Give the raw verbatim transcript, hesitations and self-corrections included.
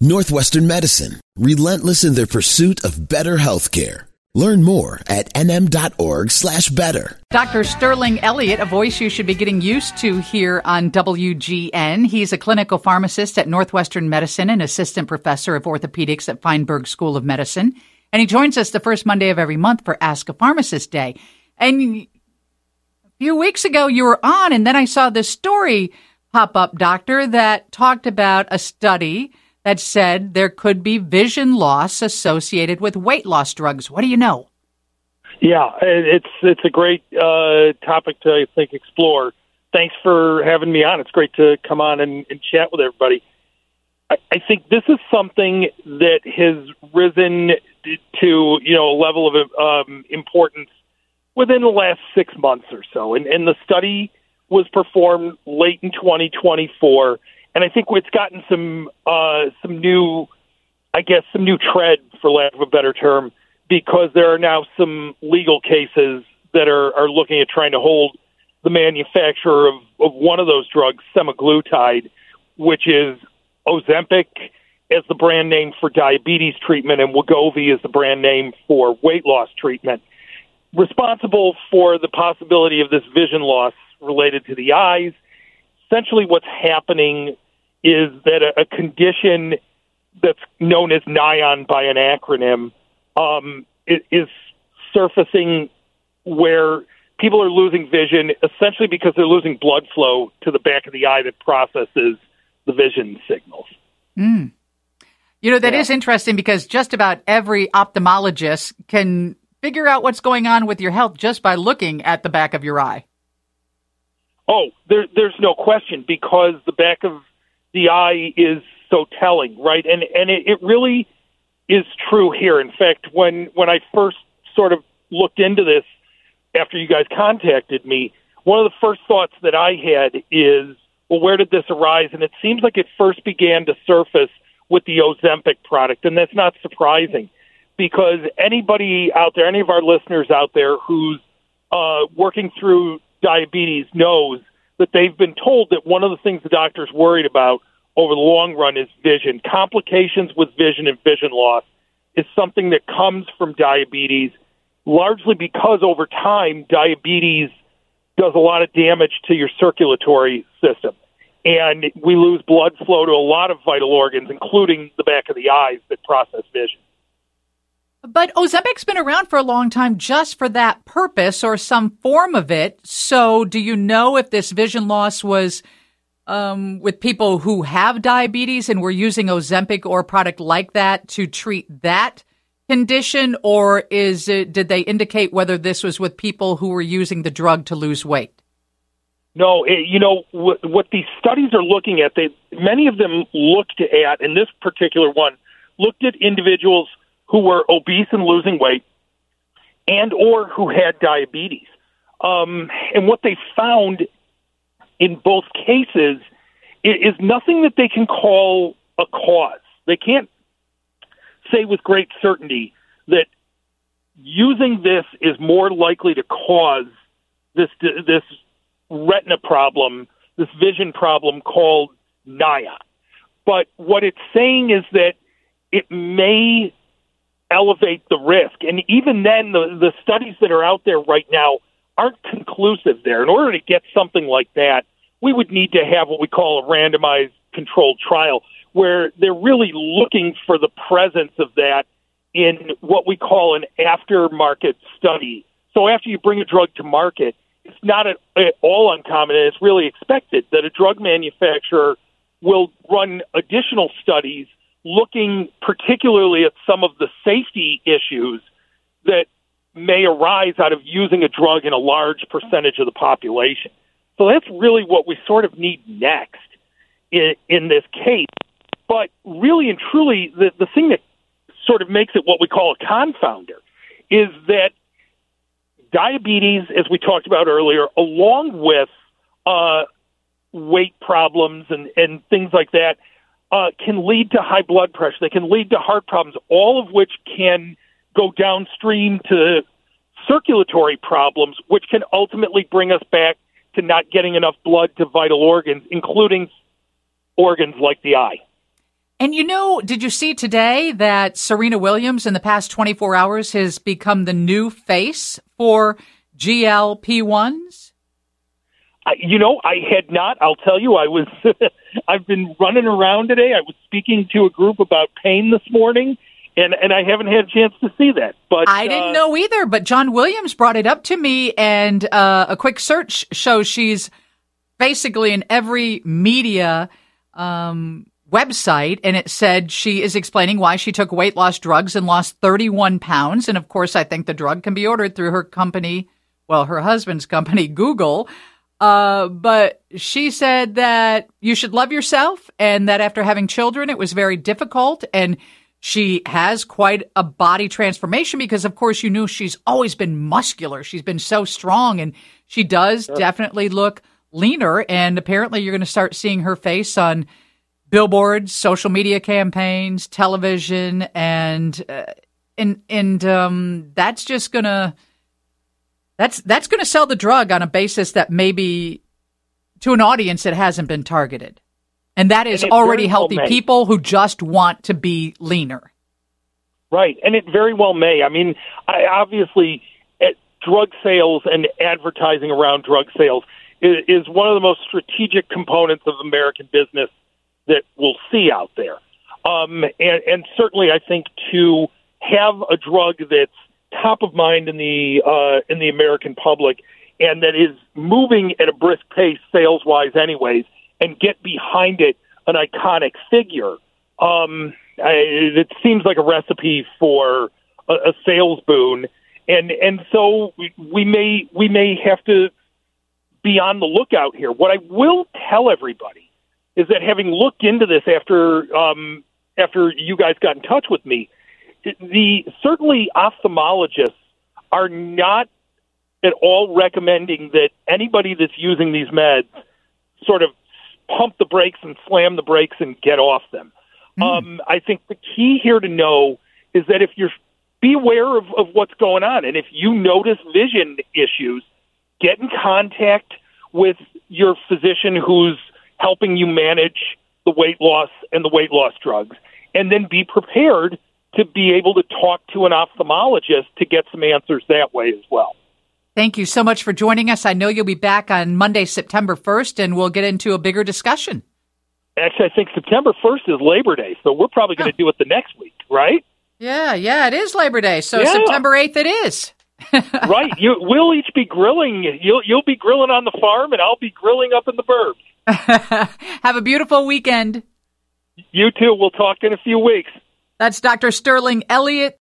Northwestern Medicine, relentless in their pursuit of better healthcare. Learn more at nm.org slash better. Doctor Sterling Elliott, a voice you should be getting used to here on W G N. He's a clinical pharmacist at Northwestern Medicine and assistant professor of orthopedics at Feinberg School of Medicine. And he joins us the first Monday of every month for Ask a Pharmacist Day. And a few weeks ago you were on, and then I saw this story pop up, doctor, that talked about a study that said there could be vision loss associated with weight loss drugs. What do you know? Yeah, it's it's a great uh, topic to, I think, explore. Thanks for having me on. It's great to come on and, and chat with everybody. I, I think this is something that has risen to, you know, a level of um, importance within the last six months or so. And, and the study was performed late in twenty twenty-four. And I think it's gotten some uh, some new, I guess, some new tread, for lack of a better term, because there are now some legal cases that are, are looking at trying to hold the manufacturer of, of one of those drugs, semaglutide, which is Ozempic as the brand name for diabetes treatment, and Wegovy is the brand name for weight loss treatment, responsible for the possibility of this vision loss related to the eyes. Essentially what's happening is that a, a condition that's known as NION by an acronym um, is, is surfacing where people are losing vision essentially because they're losing blood flow to the back of the eye that processes the vision signals. Mm. You know, that yeah. is interesting because just about every ophthalmologist can figure out what's going on with your health just by looking at the back of your eye. Oh, there, there's no question, because the back of the eye is so telling, right? And and it, it really is true here. In fact, when, when I first sort of looked into this after you guys contacted me, one of the first thoughts that I had is, well, where did this arise? And it seems like it first began to surface with the Ozempic product, and that's not surprising, because anybody out there, any of our listeners out there who's uh, working through diabetes knows that they've been told that one of the things the doctor's worried about over the long run is vision. Complications with vision and vision loss is something that comes from diabetes, largely because over time, diabetes does a lot of damage to your circulatory system. And we lose blood flow to a lot of vital organs, including the back of the eyes that process vision. But Ozempic's been around for a long time just for that purpose or some form of it. So do you know if this vision loss was um, with people who have diabetes and were using Ozempic or a product like that to treat that condition? Or is it, did they indicate whether this was with people who were using the drug to lose weight? No, it, you know, what, what these studies are looking at, they many of them looked at, in this particular one, looked at individuals who were obese and losing weight, and or who had diabetes. Um, and what they found in both cases is, is nothing that they can call a cause. They can't say with great certainty that using this is more likely to cause this this retina problem, this vision problem called NION. But what it's saying is that it may elevate the risk. And even then, the, the studies that are out there right now aren't conclusive there. In order to get something like that, we would need to have what we call a randomized controlled trial, where they're really looking for the presence of that in what we call an aftermarket study. So after you bring a drug to market, it's not at, at all uncommon, and it's really expected that a drug manufacturer will run additional studies looking particularly at some of the safety issues that may arise out of using a drug in a large percentage of the population. So that's really what we sort of need next in, in this case. But really and truly, the, the thing that sort of makes it what we call a confounder is that diabetes, as we talked about earlier, along with uh, weight problems and, and things like that, uh, can lead to high blood pressure. They can lead to heart problems, all of which can go downstream to circulatory problems, which can ultimately bring us back to not getting enough blood to vital organs, including organs like the eye. And you know, did you see today that Serena Williams in the past twenty-four hours has become the new face for G L P ones? I, you know, I had not. I'll tell you, I was, I've been running around today. I was speaking to a group about pain this morning, and, and I haven't had a chance to see that. But I didn't uh, know either, but John Williams brought it up to me, and uh, a quick search shows she's basically in every media um website, and it said she is explaining why she took weight loss drugs and lost thirty-one pounds. And of course, I think the drug can be ordered through her company, well, her husband's company, Google. Uh, but she said that you should love yourself and that after having children, it was very difficult. And she has quite a body transformation because, of course, you knew she's always been muscular. She's been so strong, and she does sure. definitely look leaner. And apparently you're going to start seeing her face on billboards, social media campaigns, television, and uh, and and um, that's just gonna that's that's gonna sell the drug on a basis that maybe to an audience that hasn't been targeted, and that is and already healthy well people who just want to be leaner. Right, and it very well may. I mean, I, obviously, it, drug sales and advertising around drug sales is, is one of the most strategic components of American business that we'll see out there. Um, and, and certainly I think to have a drug that's top of mind in the uh, in the American public and that is moving at a brisk pace sales-wise anyways, and get behind it an iconic figure, um, I, it seems like a recipe for a, a sales boon. And and so we, we may we may have to be on the lookout here. What I will tell everybody is that having looked into this after um, after you guys got in touch with me, the certainly ophthalmologists are not at all recommending that anybody that's using these meds sort of pump the brakes and slam the brakes and get off them. Mm. Um, I think the key here to know is that if you're be aware of, of what's going on, and if you notice vision issues, get in contact with your physician who's helping you manage the weight loss and the weight loss drugs, and then be prepared to be able to talk to an ophthalmologist to get some answers that way as well. Thank you so much for joining us. I know you'll be back on Monday, September first, and we'll get into a bigger discussion. Actually, I think September first is Labor Day, so we're probably going to oh. do it the next week, right? Yeah, yeah, it is Labor Day, so yeah. September eighth it is. Right. You, we'll each be grilling. You'll, you'll be grilling on the farm, and I'll be grilling up in the burbs. Have a beautiful weekend. You too. We'll talk in a few weeks. That's Doctor Sterling Elliott,